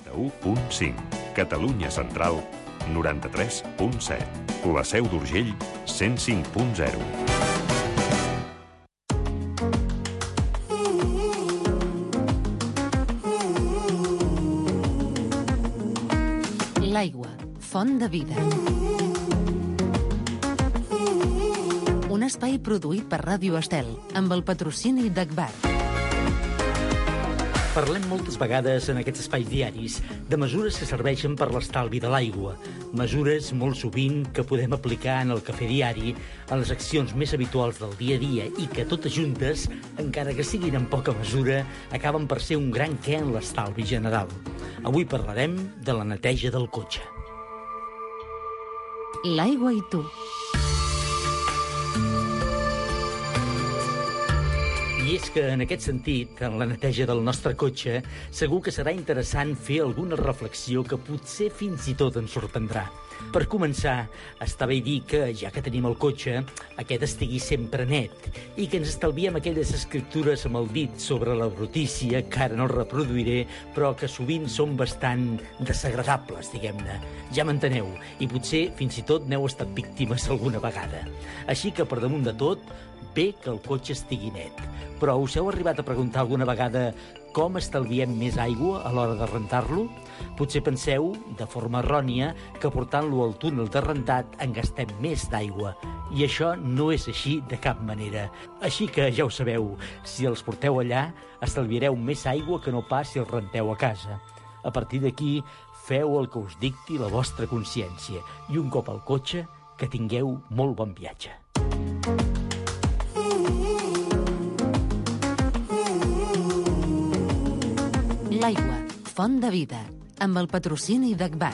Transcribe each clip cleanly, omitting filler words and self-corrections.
91.5. Catalunya Central, 93.7. La Seu d'Urgell, 105.0. L'aigua, font de vida. Un espai produït per Ràdio Estel, amb el patrocini d'Agbar. Parlem moltes vegades en aquests espais diaris de mesures que serveixen per l'estalvi de l'aigua. Mesures molt sovint que podem aplicar en el cafè diari, en les accions més habituals del dia a dia i que totes juntes, encara que siguin en poca mesura, acaben per ser un gran què en l'estalvi general. Avui parlarem de la neteja del cotxe. L'aigua i tu. I és que, en aquest sentit, en la neteja del nostre cotxe, segur que serà interessant fer alguna reflexió que potser fins i tot ens sorprendrà. Per començar, està bé dir que, ja que tenim el cotxe, aquest estigui sempre net i que ens estalviem aquelles escriptures amb el dit sobre la brutícia, que ara no reproduiré, però que sovint són bastant desagradables, diguem-ne. Ja m'enteneu, i potser fins i tot n'heu estat víctimes alguna vegada. Així que, per damunt de tot, bé que el cotxe estigui net. Però us heu arribat a preguntar alguna vegada com estalviem més aigua a l'hora de rentar-lo? Potser penseu, de forma errònia, que portant-lo al túnel de rentat en gastem més d'aigua. I això no és així de cap manera. Així que ja ho sabeu, si els porteu allà, estalviareu més aigua que no pas si els renteu a casa. A partir d'aquí, feu el que us dicti la vostra consciència i un cop al cotxe, que tingueu molt bon viatge. L'aigua, font de vida, amb el patrocini d'Agbar.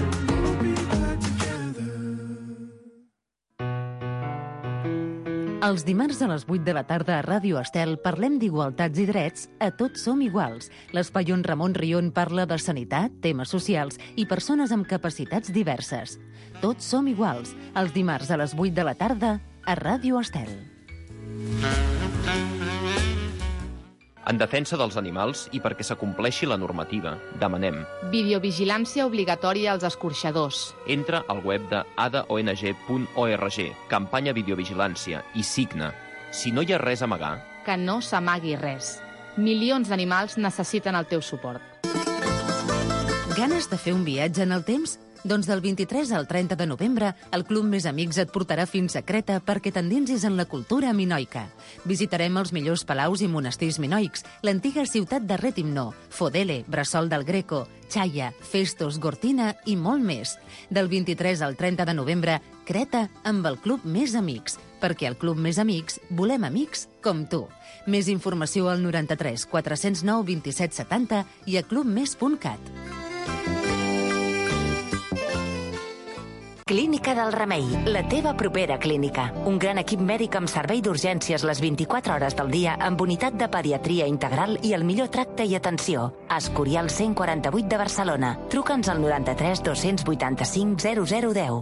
Els dimarts a les 8 de la tarda a Ràdio Estel parlem d'igualtats i drets a Tots som iguals. L'espai on Ramon Rion parla de sanitat, temes socials i persones amb capacitats diverses. Tots som iguals, els dimarts a les 8 de la tarda a Ràdio Estel. En defensa dels animals i perquè s'acompleixi la normativa, demanem videovigilància obligatòria als escorxadors. Entra al web de adaong.org, campanya videovigilància, i signa. Si no hi ha res a amagar, Que no s'amagui res. Milions d'animals necessiten el teu suport. Ganes de fer un viatge en el temps? Doncs del 23 al 30 de novembre, el Club Més Amics et portarà fins a Creta perquè t'endinsis en la cultura minoica. Visitarem els millors palaus i monestirs minoics, l'antiga ciutat de Retimno, Fodele, Bressol del Greco, Chaia, Festos, Gortina i molt més. Del 23 al 30 de novembre, Creta amb el Club Més Amics, perquè al Club Més Amics volem amics com tu. Més informació al 93 409 27 70 i a clubmes.cat. Clínica del Remei, la teva propera clínica. Un gran equip mèdic amb servei d'urgències les 24 hores del dia amb unitat de pediatria integral i el millor tracte i atenció. Escorial 148 de Barcelona. Truca'ns al 93 285 0010.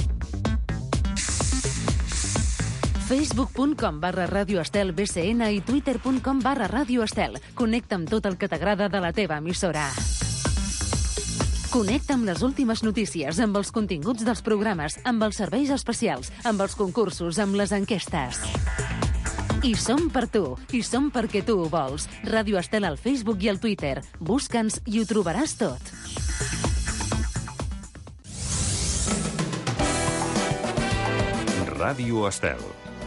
Facebook.com/Ràdio Estel BCN i Twitter.com/Ràdio Estel. Connecta amb tot el que t'agrada de la teva emissora. Connecta amb les últimes notícies, amb els continguts dels programes, amb els serveis especials, amb els concursos, amb les enquestes. I som per tu, i som perquè tu ho vols. Ràdio Estel al Facebook i al Twitter. Busca'ns i ho trobaràs tot. Ràdio Estel.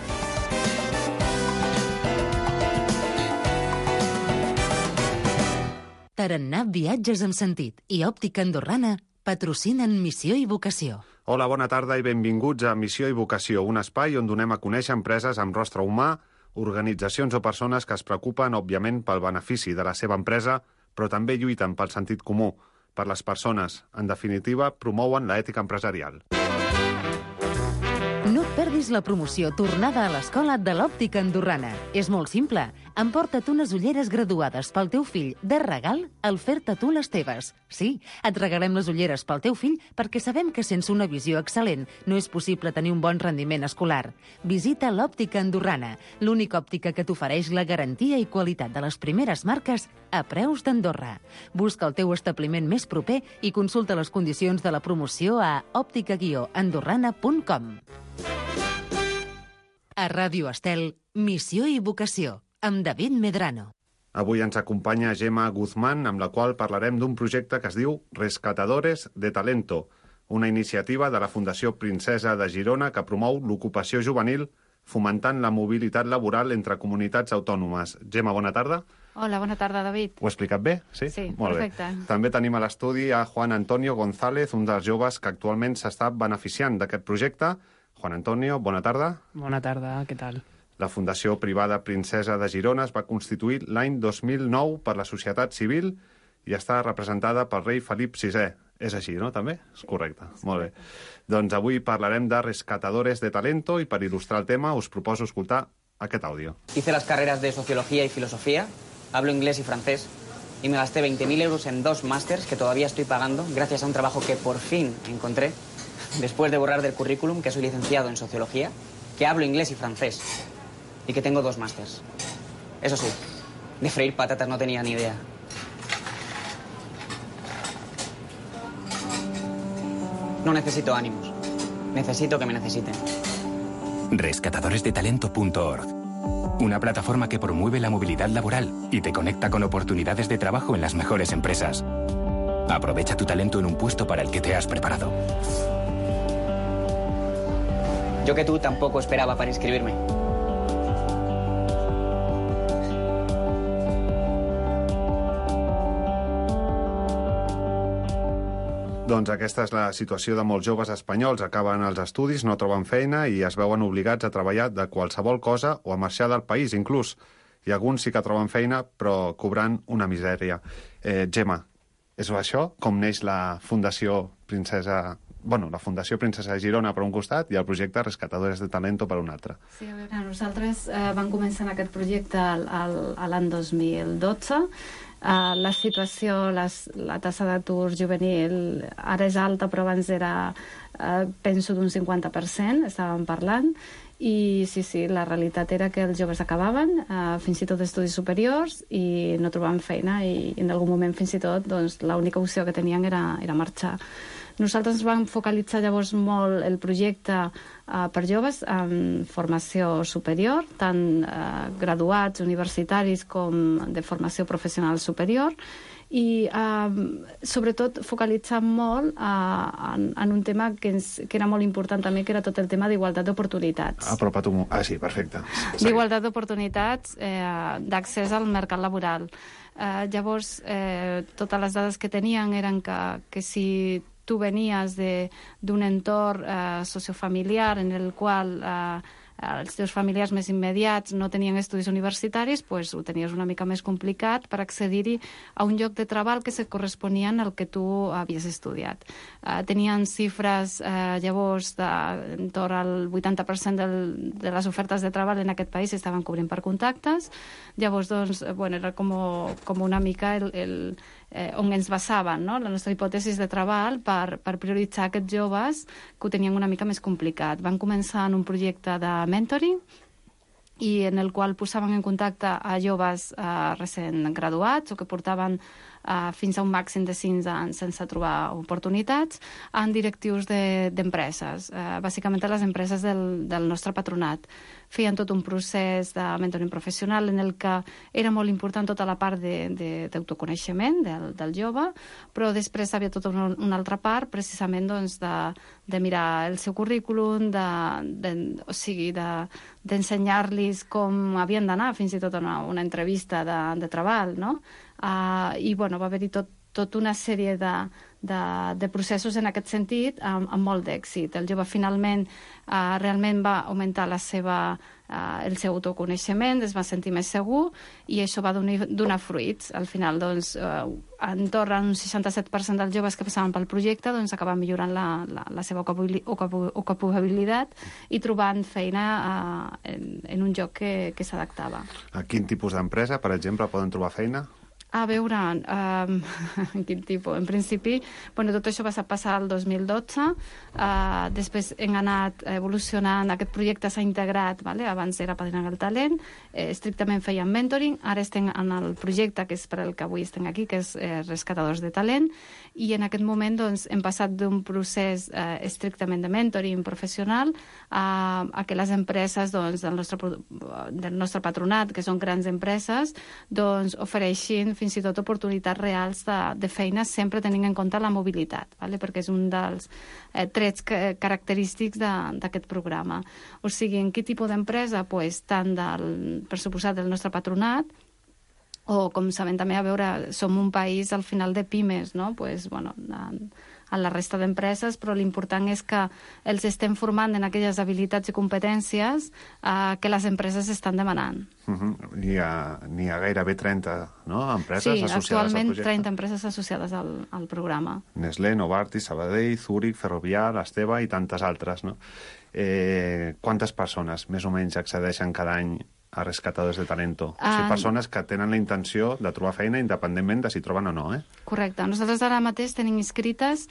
Tarannà Viatges amb Sentit i Òptica Andorrana patrocinen Missió i Vocació. Hola, bona tarda i benvinguts a Missió i Vocació, un espai on donem a conèixer empreses amb rostre humà, organitzacions o persones que es preocupen, òbviament, pel benefici de la seva empresa, però també lluiten pel sentit comú, per les persones. En definitiva, promouen l'ètica empresarial. No et perdis la promoció Tornada a l'escola de l'Òptica Andorrana. És molt simple. Emporta't unes ulleres graduades pel teu fill de regal al fer-te tu les teves. Sí, et regalem les ulleres pel teu fill perquè sabem que sense una visió excel·lent no és possible tenir un bon rendiment escolar. Visita l'Òptica Andorrana, l'única òptica que t'ofereix la garantia i qualitat de les primeres marques a preus d'Andorra. Busca el teu establiment més proper i consulta les condicions de la promoció a òptica-andorrana.com. A Ràdio Estel, Missió i Vocació, amb David Medrano. Avui ens acompanya Gemma Guzmán, amb la qual parlarem d'un projecte que es diu Rescatadores de Talento, una iniciativa de la Fundació Princesa de Girona que promou l'ocupació juvenil fomentant la mobilitat laboral entre comunitats autònomes. Gemma, bona tarda. Hola, bona tarda, David. Ho he explicat bé? Sí, molt perfecte. Bé. També tenim a l'estudi a Juan Antonio González, un dels joves que actualment s'està beneficiant d'aquest projecte. Juan Antonio, bona tarda. Bona tarda, què tal? La Fundació Privada Princesa de Girona es va constituir l'any 2009 per la societat civil i està representada pel rei Felip VI. És així, no, també? És correcte, molt bé. Doncs avui parlarem de Rescatadores de Talento i per il·lustrar el tema us proposo escoltar aquest àudio. Hice las carreras de Sociología y Filosofía, hablo inglés y francés, y me gasté 20.000 euros en 2 másters que todavía estoy pagando gracias a un trabajo que por fin encontré, después de borrar del currículum que soy licenciado en Sociología, que hablo inglés y francés, y que tengo 2 másters. Eso sí, de freír patatas no tenía ni idea. No necesito ánimos. Necesito que me necesiten. Rescatadoresdetalento.org. Una plataforma que promueve la movilidad laboral y te conecta con oportunidades de trabajo en las mejores empresas. Aprovecha tu talento en un puesto para el que te has preparado. Yo que tú tampoco esperaba para inscribirme. Doncs aquesta és la situació de molts joves espanyols. Acaben els estudis, no troben feina i es veuen obligats a treballar de qualsevol cosa o a marxar del país, inclús. I alguns sí que troben feina, però cobrant una misèria. Gemma, és això com neix la Fundació Princesa... Bueno, la Fundació Princesa de Girona per un costat i el projecte Rescatadores de Talento per un altre. Sí, a veure, nosaltres vam començar en aquest projecte l'any 2012. La situació, la tassa d'atur juvenil ara és alta, però abans era, penso, d'un 50%, estàvem parlant, i sí, la realitat era que els joves acabaven, fins i tot estudis superiors, i no trobaven feina, i en algun moment fins i tot doncs, l'única opció que tenien era marxar. Nosaltres ens vam focalitzar llavors molt el projecte per joves en formació superior, tant graduats universitaris com de formació professional superior, i sobretot focalitzar molt en un tema que era molt important també, que era tot el tema d'igualtat d'oportunitats. Apropa't un... sí, perfecte. D'igualtat d'oportunitats, d'accés al mercat laboral. Llavors, totes les dades que tenien eren que si tu venies d'un entorn sociofamiliar en el qual els teus familiars més immediats no tenien estudis universitaris, doncs ho tenies una mica més complicat per accedir-hi a un lloc de treball que se corresponien al que tu havies estudiat. Tenien xifres llavors d'entorn al 80% de les ofertes de treball en aquest país estaven cobrint per contactes. Llavors, doncs, era com una mica on ens basàvem, no? La nostra hipòtesi de treball per prioritzar aquests joves que ho tenien una mica més complicat. Van començar en un projecte de mentoring i en el qual posaven en contacte a joves recent graduats o que portaven fins a un màxim de 5 anys sense trobar oportunitats en directius d'empreses, bàsicament a les empreses del nostre patronat. Feien tot un procés de mentoring professional en el que era molt important tota la part d'autoconeixement del jove, però després havia tota una altra part precisament de mirar el seu currículum, o sigui, d'ensenyar-los com havien d'anar fins i tot a una entrevista de treball, no? I va haver-hi tota una sèrie de processos en aquest sentit amb molt d'èxit. El jove finalment realment va augmentar la seva el seu autoconeixement, es va sentir més segur i això va donar fruits. Al final, doncs, entorn a un 67% dels joves que passaven pel projecte doncs, acaben millorant la seva ocupabilitat i trobant feina en un lloc que s'adaptava. A quin tipus d'empresa, per exemple, poden trobar feina? A veure, quin tipus? En principi, tot això va passar el 2012, després hem anat evolucionant, aquest projecte s'ha integrat, abans era Padrinant el Talent, estrictament feien mentoring, ara estem en el projecte que és per el que avui estem aquí, que és Rescatadors de Talent, i en aquest moment hem passat d'un procés estrictament de mentoring professional a que les empreses del nostre patronat, que són grans empreses, ofereixin fins i tot oportunitats reals de feina, sempre tenint en compte la mobilitat, perquè és un dels trets característics d'aquest programa. O sigui, en quin tipus d'empresa? Tant per suposat del nostre patronat, o com sabem també, a veure, som un país al final de pimes, no? A la resta d'empreses, però l'important és que els estem formant en aquelles habilitats i competències que les empreses estan demanant. N'hi ha gairebé 30 empreses associades al projecte. Sí, actualment 30 empreses associades al programa. Nestlé, Novartis, Sabadell, Zurich, Ferrovial, Esteve i tantes altres. Quantes persones més o menys accedeixen cada any a Rescatadors de Talento? O sigui, persones que tenen la intenció de trobar feina independentment de si troben o no, Correcte. Nosaltres ara mateix tenim inscrites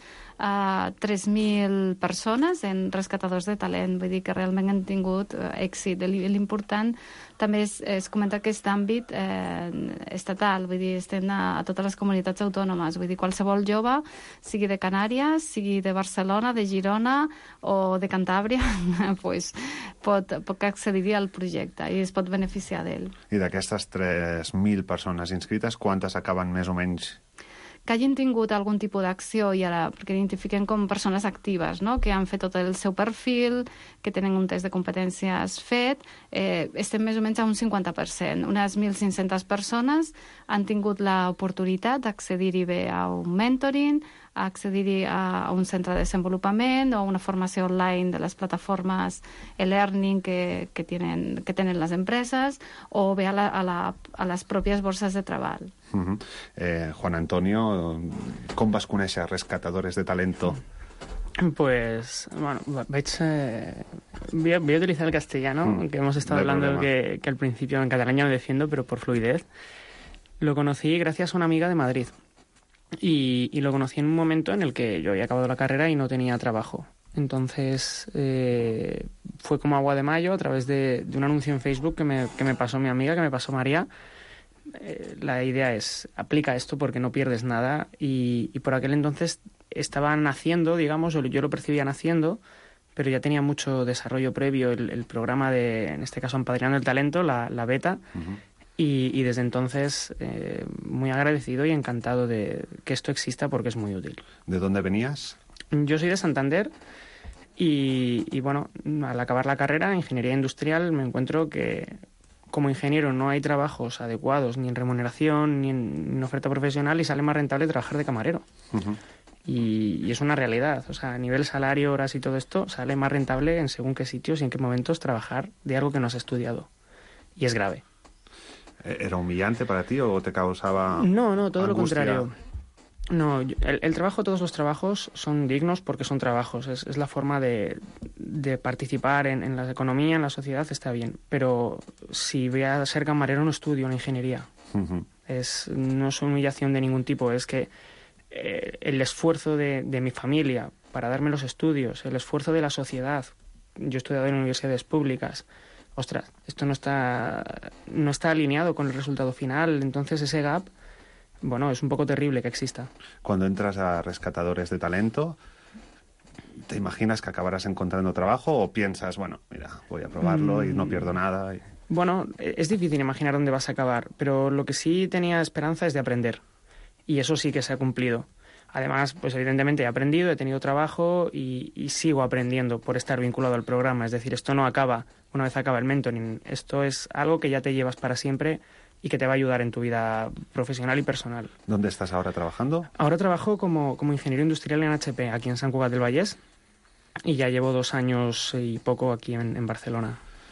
3.000 persones en Rescatadors de Talent. Vull dir que realment han tingut èxit. L'important també és comentar aquest àmbit estatal. Vull dir, estem a totes les comunitats autònomes. Vull dir, qualsevol jove, sigui de Canàries, sigui de Barcelona, de Girona o de Cantàbria, pot accedir al projecte i es pot beneficiar d'ell. I d'aquestes 3.000 persones inscrites, quantes acaben més o menys? Que hagin tingut algun tipus d'acció, i ara, perquè identifiquem com persones actives, que han fet tot el seu perfil, que tenen un test de competències fet, estem més o menys a un 50%. Unes 1.500 persones han tingut l'oportunitat d'accedir-hi bé a un mentoring, a accedir-hi a un centre de desenvolupament o una formació online de les plataformes e-learning que tenen les empreses, o bé a les pròpies borses de treball. Juan Antonio, com vas conèixer Rescatadores de Talento? Pues, bueno, voy a utilizar el castellano, que hemos estado hablando que al principio en catalán ya me defiendo, pero por fluidez. Lo conocí gracias a una amiga de Madrid. Y lo conocí en un momento en el que yo había acabado la carrera y no tenía trabajo. Entonces fue como agua de mayo a través de un anuncio en Facebook que me pasó mi amiga, que me pasó María. La idea es, aplica esto porque no pierdes nada, y por aquel entonces estaban naciendo, digamos, yo lo percibía naciendo, pero ya tenía mucho desarrollo previo el programa de, en este caso, Empadrinando el Talento, la beta. Y desde entonces muy agradecido y encantado de que esto exista porque es muy útil. ¿De dónde venías? Yo soy de Santander y bueno, al acabar la carrera en Ingeniería Industrial me encuentro que como ingeniero no hay trabajos adecuados ni en remuneración ni en oferta profesional, y sale más rentable trabajar de camarero. Y es una realidad. O sea, a nivel salario, horas y todo esto, sale más rentable en según qué sitios y en qué momentos trabajar de algo que no has estudiado. Y es grave. ¿Era humillante para ti o te causaba No, todo angustia? Lo contrario. No, el trabajo, todos los trabajos son dignos porque son trabajos. Es la forma de participar en la economía, en la sociedad, está bien. Pero si voy a ser camarero no estudio una ingeniería. No es humillación de ningún tipo. Es que el esfuerzo de mi familia para darme los estudios, el esfuerzo de la sociedad. Yo he estudiado en universidades públicas. Ostras, esto no está alineado con el resultado final. Entonces ese gap, bueno, es un poco terrible que exista. Cuando entras a Rescatadores de Talento, ¿te imaginas que acabarás encontrando trabajo o piensas, bueno, mira, voy a probarlo y no pierdo nada? Bueno, es difícil imaginar dónde vas a acabar, pero lo que sí tenía esperanza es de aprender. Y eso sí que se ha cumplido. Además, pues evidentemente he aprendido, he tenido trabajo y sigo aprendiendo por estar vinculado al programa. Es decir, esto no acaba una vez acaba el mentoring. Esto es algo que ya te llevas para siempre y que te va a ayudar en tu vida profesional y personal. ¿Dónde estás ahora trabajando? Ahora trabajo como ingeniero industrial en HP, aquí en Sant Cugat del Vallès, y ya llevo 2 años y poco aquí en Barcelona.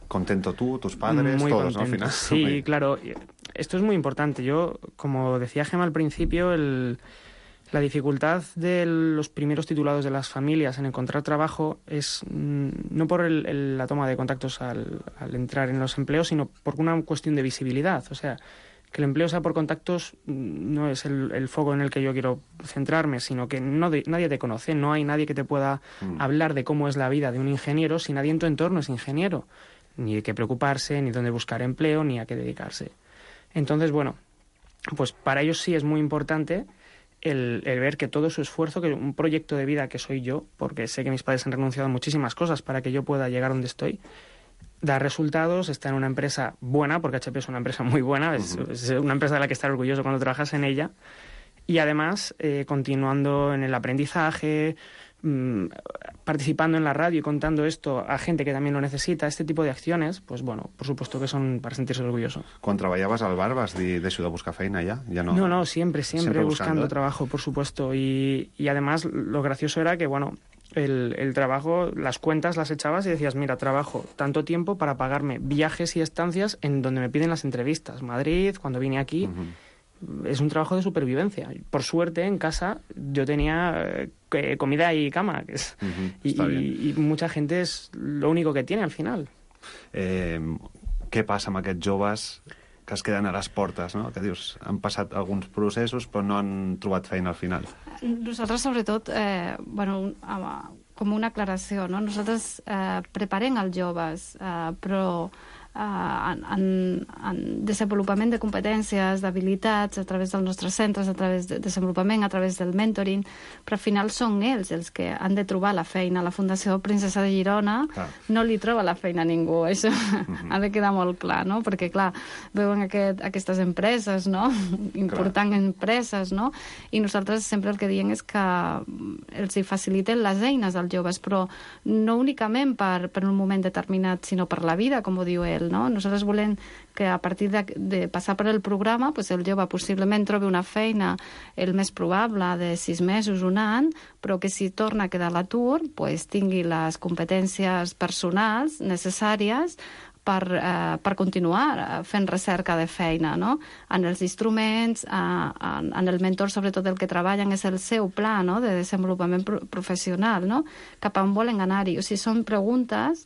¿Contento tú, tus padres, muy todos, contento. ¿no? Al final. Sí, claro. Esto es muy importante. Yo, como decía Gemma al principio, la dificultad de los primeros titulados de las familias en encontrar trabajo es no por la toma de contactos al entrar en los empleos, sino por una cuestión de visibilidad. O sea, que el empleo sea por contactos no es el foco en el que yo quiero centrarme, sino que nadie te conoce, no hay nadie que te pueda hablar de cómo es la vida de un ingeniero si nadie en tu entorno es ingeniero. Ni de qué preocuparse, ni dónde buscar empleo, ni a qué dedicarse. Entonces, bueno, pues para ellos sí es muy importante el ver que todo su esfuerzo, que un proyecto de vida que soy yo, porque sé que mis padres han renunciado a muchísimas cosas para que yo pueda llegar donde estoy, da resultados, está en una empresa buena, porque HP es una empresa muy buena, es una empresa de la que estar orgulloso cuando trabajas en ella, y además continuando en el aprendizaje, participando en la radio y contando esto a gente que también lo necesita, este tipo de acciones, pues bueno, por supuesto que son para sentirse orgulloso. Quan treballaves al bar vas dir deixo de buscar feina ya no? No, siempre buscando trabajo, por supuesto, y además lo gracioso era que, bueno, el trabajo, las cuentas las echabas y decías, mira, trabajo tanto tiempo para pagarme viajes y estancias en donde me piden las entrevistas, Madrid, cuando vine aquí. Es un trabajo de supervivencia. Por suerte, en casa yo tenía comida y cama, y mucha gente es lo único que tiene al final. Què passa amb aquests joves que es queden a les portes, no? Que dius, han passat alguns processos però no han trobat feina al final? Nosaltres, sobretot, com una aclaració, no? Nosaltres preparem els joves, però en desenvolupament de competències, d'habilitats, a través dels nostres centres, a través de desenvolupament, a través del mentoring, però al final són ells els que han de trobar la feina. La Fundació Princesa de Girona no li troba la feina a ningú, això ha de quedar molt clar, no? Perquè, clar, veuen aquestes empreses, no? Importants empreses, no? I nosaltres sempre el que diem és que els hi faciliten les eines als joves, però no únicament per un moment determinat, sinó per la vida, com ho diu ell, no? Nosaltres volem que a partir de passar per el programa, pues el jove possiblement trobi una feina el més probable de 6 mesos, un any, però que si torna a quedar a l'atur, pues tingui les competències personals necessàries per continuar fent recerca de feina, no? En els instruments, en el mentor, sobretot el que treballen és el seu pla, no?, de desenvolupament professional, no?, cap a on volen anar-hi. O sigui, són preguntes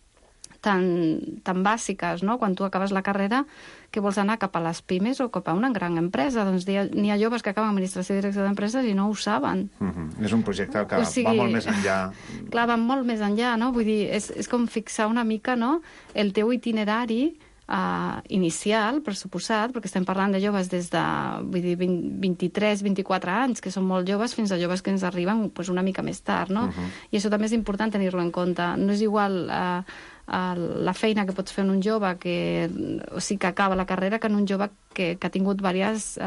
tan bàsiques, no? Quan tu acabes la carrera, que vols anar cap a les pimes o cap a una gran empresa. Doncs n'hi ha joves que acaben administració i direcció d'empreses i no ho saben. És un projecte que va molt més enllà. Clar, va molt més enllà, no? Vull dir, és com fixar una mica, no?, el teu itinerari inicial, per suposat, perquè estem parlant de joves des de 23, 24 anys, que són molt joves, fins a joves que ens arriben una mica més tard, no? I això també és important tenir-lo en compte. No és igual la feina que pots fer en un jove que acaba la carrera que en un jove que ha tingut diversos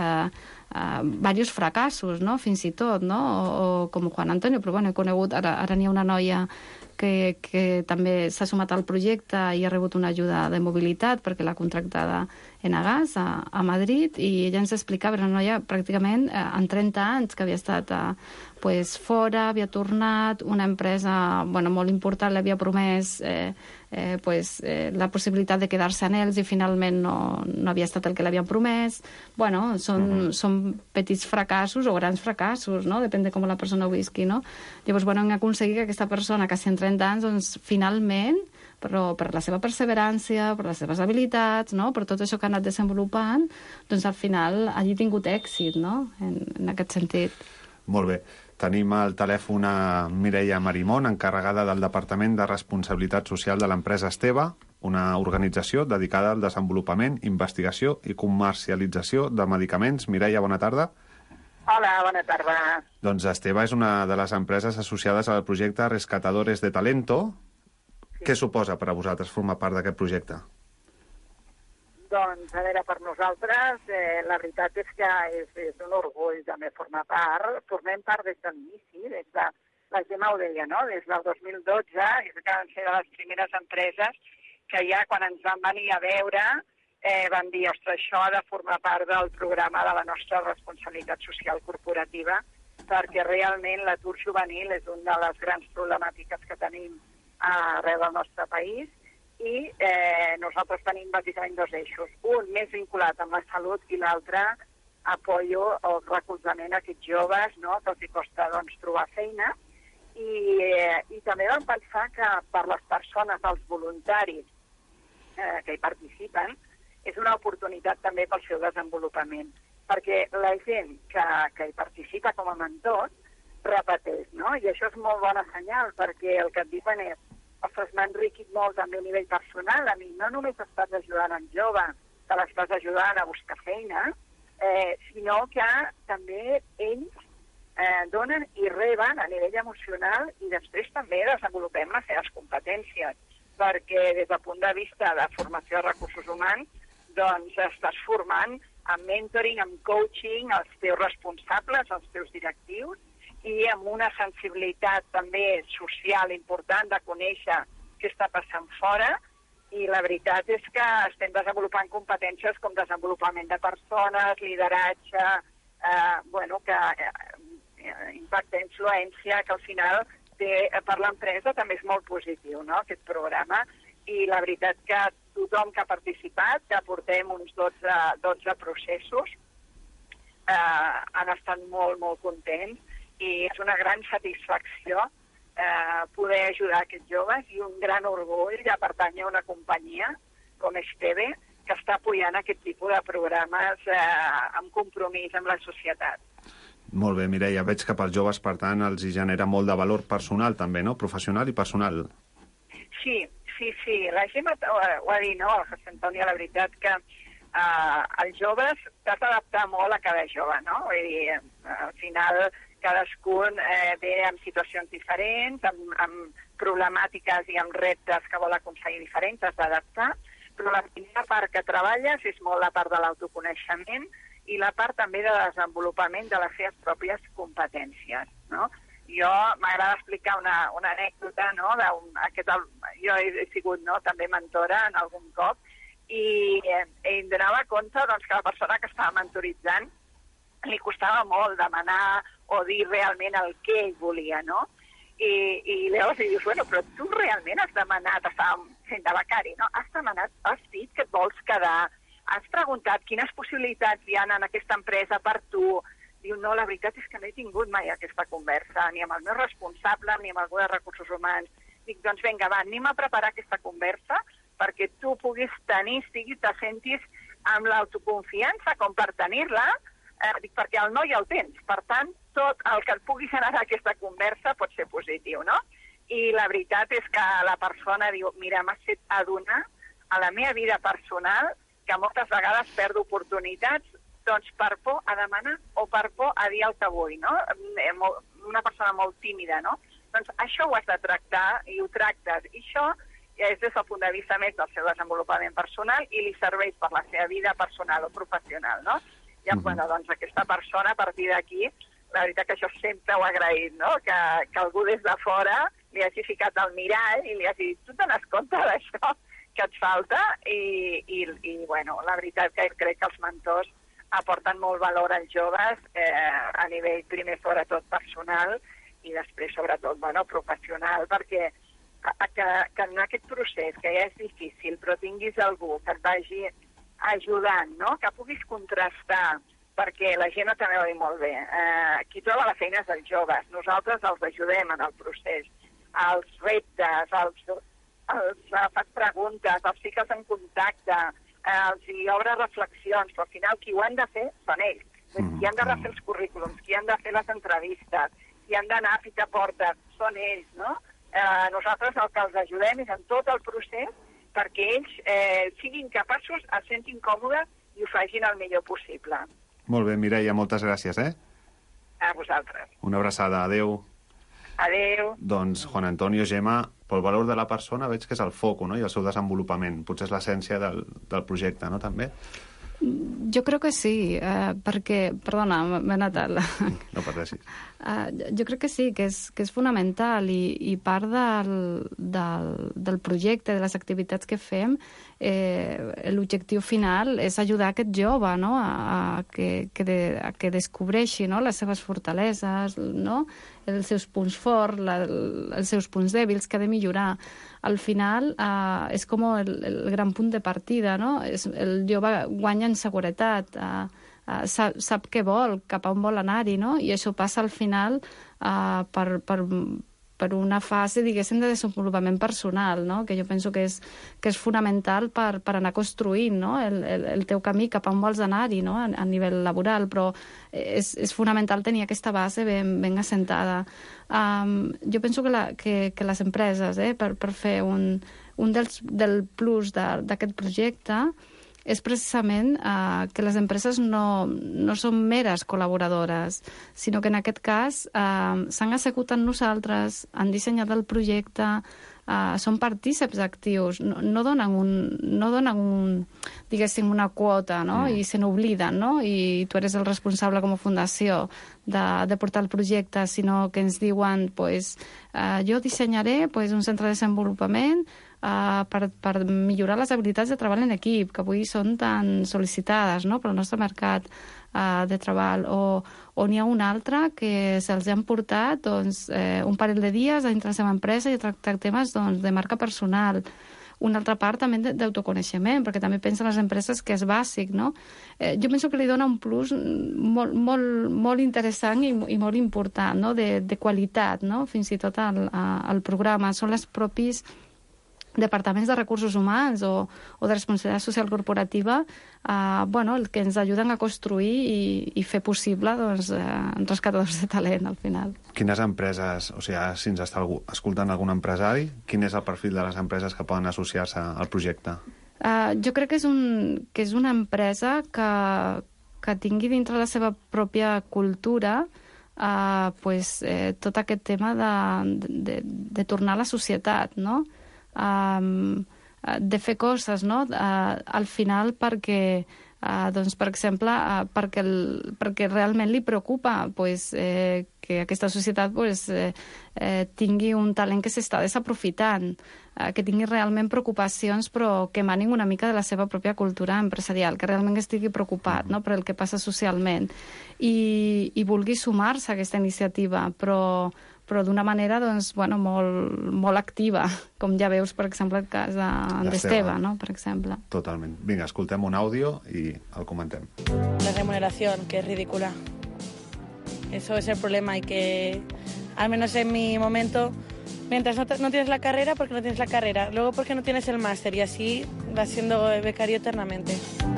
fracassos, no?, fins i tot, no?, o com Juan Antonio, però bueno, he conegut, ara n'hi ha una noia que també s'ha sumat al projecte i ha rebut una ajuda de mobilitat perquè l'ha contractada Enagas a Madrid, i ella ens explicava, era una noia pràcticament en 30 anys que havia estat fora, havia tornat, una empresa molt important l'havia promès la possibilitat de quedar-se en ells i finalment no havia estat el que l'havien promès. Bueno, són petits fracassos o grans fracassos, no? Depèn de com la persona ho visqui, no? Llavors, hem aconseguit que aquesta persona, quasi en 30 anys, doncs, finalment, però per la seva perseverància, per les seves habilitats, no?, per tot això que ha anat desenvolupant, doncs al final hagi tingut èxit, no?, en aquest sentit. Molt bé. Tenim al telèfon a Mireia Marimón, encarregada del Departament de Responsabilitat Social de l'empresa Esteve, una organització dedicada al desenvolupament, investigació i comercialització de medicaments. Mireia, bona tarda. Hola, bona tarda. Doncs Esteve és una de les empreses associades al projecte Rescatadores de Talento. Què suposa per a vosaltres formar part d'aquest projecte? Doncs, a veure, per nosaltres, la veritat és que és un orgull també formar part. Formem part des de l'inici, la Gemma ho deia, no?, des del 2012, és que van ser de les primeres empreses que ja quan ens van venir a veure van dir, ostres, això ha de formar part del programa de la nostra responsabilitat social corporativa, perquè realment l'atur juvenil és una de les grans problemàtiques que tenim arreu del nostre país, i nosaltres tenim bàsicament 2 eixos. Un més vinculat amb la salut i l'altre apoyo o recolzament a aquests joves, no? Que els costa trobar feina. I també vam pensar que per les persones, els voluntaris que hi participen, és una oportunitat també pel seu desenvolupament, perquè la gent que hi participa com a mentor repeteix, no? I això és molt bona senyal, perquè el que et diuen és: ostres, m'ha enriquit molt també a nivell personal, a mi no només estàs ajudant en jove, que l'estàs ajudant a buscar feina, sinó que també ells donen i reben a nivell emocional i després també desenvolupem les seves competències, perquè des del punt de vista de formació de recursos humans doncs estàs formant amb mentoring, amb coaching, els teus responsables, els teus directius, i amb una sensibilitat també social important de conèixer què està passant fora, i la veritat és que estem desenvolupant competències com desenvolupament de persones, lideratge, impacte, influència, que al final per l'empresa també és molt positiu, no?, aquest programa. I la veritat que tothom que ha participat, que portem uns 12 processos, han estat molt, molt contents, i és una gran satisfacció poder ajudar aquests joves i un gran orgull de pertànyer a una companyia com Esteve, que està apoyant aquest tipus de programes amb compromís amb la societat. Molt bé, Mireia, veig que pels joves, per tant, els hi genera molt de valor personal també, no? Professional i personal. Sí. La Gemma ho ha dit, no? El José Antonio, la veritat que els joves t'has d'adaptar molt a cada jove, no? Vull dir, al final cadascun ve amb situacions diferents, amb problemàtiques i amb reptes que vol aconseguir diferents, t'has d'adaptar, però la primera part que treballes és molt la part de l'autoconeixement i la part també de desenvolupament de les seves pròpies competències, no? Jo m'agrada explicar una anècdota, no? Jo he sigut també mentora en algun cop i em donava compte que la persona que estava mentoritzant li costava molt demanar o dir realment el que ell volia, no? I llavors li dius, bueno, però tu realment has demanat, estàvem fent de becari, no? Has dit que et vols quedar, has preguntat quines possibilitats hi ha en aquesta empresa per tu. Diu, no, la veritat és que no he tingut mai aquesta conversa, ni amb el meu responsable, ni amb algú de recursos humans. Dic, doncs vinga, va, anem a preparar aquesta conversa perquè tu puguis tenir, te sentis amb l'autoconfiança com per tenir-la, dic, perquè el no ja el tens. Per tant, tot el que et pugui generar aquesta conversa pot ser positiu, no? I la veritat és que la persona diu, mira, m'has fet adonar a la meva vida personal que moltes vegades perdo oportunitats doncs per por a demanar o per por a dir el que vull, no? Una persona molt tímida, no? Doncs això ho has de tractar i ho tractes. I això és des del punt de vista més del seu desenvolupament personal i li serveix per la seva vida personal o professional, no? I doncs aquesta persona, a partir d'aquí, la veritat que això sempre ho he agraït, no? Que algú des de fora li hagi ficat al mirall i li hagi dit, tu te n'has compte d'això que et falta? I la veritat que crec que els mentors aporten molt valor als joves a nivell primer sobretot personal i després sobretot professional, perquè que en aquest procés que ja és difícil però tinguis algú que et vagi ajudant, no? Que puguis contrastar, perquè la gent també ho diu molt bé, qui troba la feina és els joves, nosaltres els ajudem en el procés, els reptes, els fas preguntes, els fiques en contacte, els hi obre reflexions, però al final qui ho han de fer són ells. Qui han de refer els currículums, qui han de fer les entrevistes, qui han d'anar a picar portes, són ells, no? Nosaltres el que els ajudem és en tot el procés perquè ells siguin capaços, es sentin còmodes i ho facin el millor possible. Molt bé, Mireia, moltes gràcies, A vosaltres. Una abraçada, adeu. Adeu. Doncs, Juan Antonio, Gemma, pel valor de la persona veig que és el foc, no?, i el seu desenvolupament. Potser és l'essència del projecte, no?, també? Jo crec que sí, perquè... Perdona, m'he anat No pateixis. Jo crec que sí, que és fonamental i part del projecte, de les activitats que fem, l'objectiu final és ajudar aquest jove, no?, a que descobreixi, no?, les seves fortaleses, no?, els seus punts forts, els seus punts dèbils, que ha de millorar. Al final és com el gran punt de partida, no? El jove guanya en seguretat, sap què vol, cap a on vol anar-hi, no? I això passa al final per una fase, diguéssim, de desenvolupament personal, no? Que jo penso que és fonamental per anar construint, no? El teu camí cap a on vols anar-hi, no? A nivell laboral, però és fonamental tenir aquesta base ben assentada. Jo penso que les empreses, per fer un del plus d'aquest projecte, és precisament que les empreses no són meres col·laboradores, sinó que en aquest cas s'han assegut amb nosaltres, han dissenyat el projecte, són partíceps actius, no donen diguéssim, una quota, no? I se n'obliden, no? I tu eres el responsable com a fundació de portar el projecte, sinó que ens diuen jo dissenyaré un centre de desenvolupament per millorar les habilitats de treball en equip, que avui són tan sol·licitades, no?, pel nostre mercat de treball, o n'hi ha un altre que se'ls han portat un parell de dies a dintre la seva empresa i a tractar temes de marca personal. Una altra part també d'autoconeixement, perquè també pensa les empreses que és bàsic, no? Jo penso que li dona un plus molt interessant i molt important, no?, de qualitat, no?, fins i tot al programa. Són els propis departaments de recursos humans o de responsabilitat social corporativa el que ens ajuden a construir i fer possible rescatadors de talent al final. Quines empreses, o sigui, si ens està escoltant algun empresari, quin és el perfil de les empreses que poden associar-se al projecte? Jo crec que és una empresa que tingui dintre la seva pròpia cultura tot aquest tema de tornar a la societat, no?, de fer coses, no?, al final perquè, per exemple, perquè realment li preocupa que aquesta societat tingui un talent que s'està desaprofitant, que tingui realment preocupacions però que emanin una mica de la seva pròpia cultura empresarial, que realment estigui preocupat, no?, per el que passa socialment i vulgui sumar-se a aquesta iniciativa, però d'una manera molt activa, com ja veus, per exemple, el cas d'Esteve, no?, per exemple. Totalment. Vinga, escoltem un àudio i el comentem. La remuneración, que es ridícula. Eso es el problema y que, al menos en mi momento, mientras no tienes la carrera, porque no tienes la carrera, luego porque no tienes el máster, y así vas siendo becario eternamente.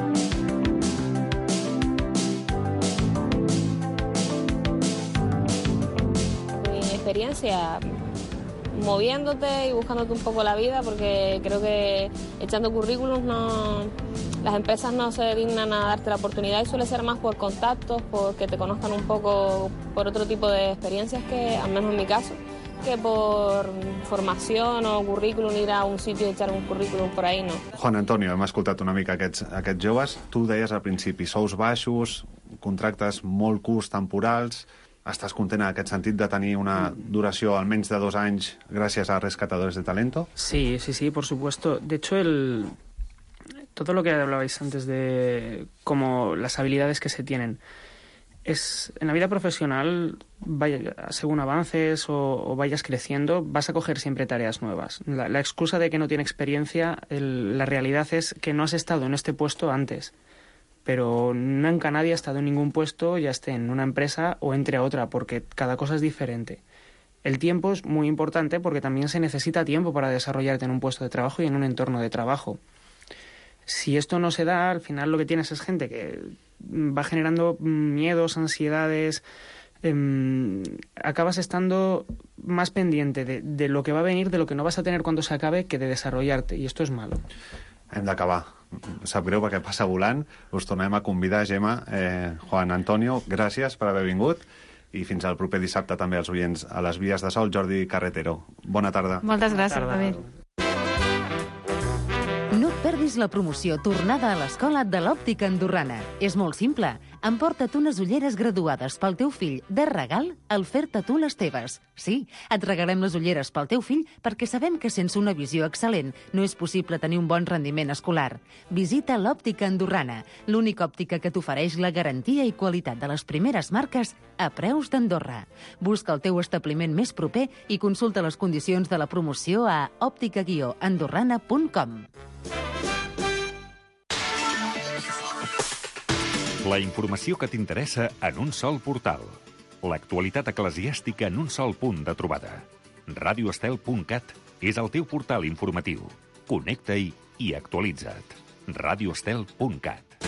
Experiencia moviéndote y buscándote un poco la vida, porque creo que echando currículums las empresas no se dignan a darte la oportunidad, y suele ser más por contactos, porque te conozcan un poco, por otro tipo de experiencias, que al menos en mi caso, que por formación o currículum, ir a un sitio i echar un currículum por ahí, no. Juan Antonio, hem escoltat una mica aquests joves. Tu deies al principi, sous baixos, contractes molt curts, temporals. ¿Estás content en aquest sentit de tenir una duració almenys de 2 anys gràcies a Rescatadores de Talento? Sí, por supuesto. De hecho, todo lo que hablabais antes de como las habilidades que se tienen, en la vida profesional, según avances o vayas creciendo, vas a coger siempre tareas nuevas. La excusa de que no tiene experiencia, la realidad es que no has estado en este puesto antes. Pero nunca nadie ha estado en ningún puesto, ya esté en una empresa o entre a otra, porque cada cosa es diferente. El tiempo es muy importante porque también se necesita tiempo para desarrollarte en un puesto de trabajo y en un entorno de trabajo. Si esto no se da, al final lo que tienes es gente que va generando miedos, ansiedades, acabas estando más pendiente de lo que va a venir, de lo que no vas a tener cuando se acabe, que de desarrollarte, y esto es malo. Hem d'acabar. Sap greu perquè passa volant. Us tornem a convidar, Gemma, Juan Antonio, gràcies per haver vingut, i fins al proper dissabte també als oients a les Vies de Sol, Jordi Carretero. Bona tarda. Moltes gràcies, David. No et perdis la promoció Tornada a l'escola de l'Òptica Andorrana. És molt simple. Emporta't unes ulleres graduades pel teu fill de regal al fer-te tu les teves. Sí, et regalem les ulleres pel teu fill perquè sabem que sense una visió excel·lent no és possible tenir un bon rendiment escolar. Visita l'Òptica Andorrana, l'única òptica que t'ofereix la garantia i qualitat de les primeres marques a preus d'Andorra. Busca el teu establiment més proper i consulta les condicions de la promoció a òptica-andorrana.com. La informació que t'interessa en un sol portal. L'actualitat eclesiàstica en un sol punt de trobada. radioestel.cat és el teu portal informatiu. Connecta-hi i actualitza't. radioestel.cat.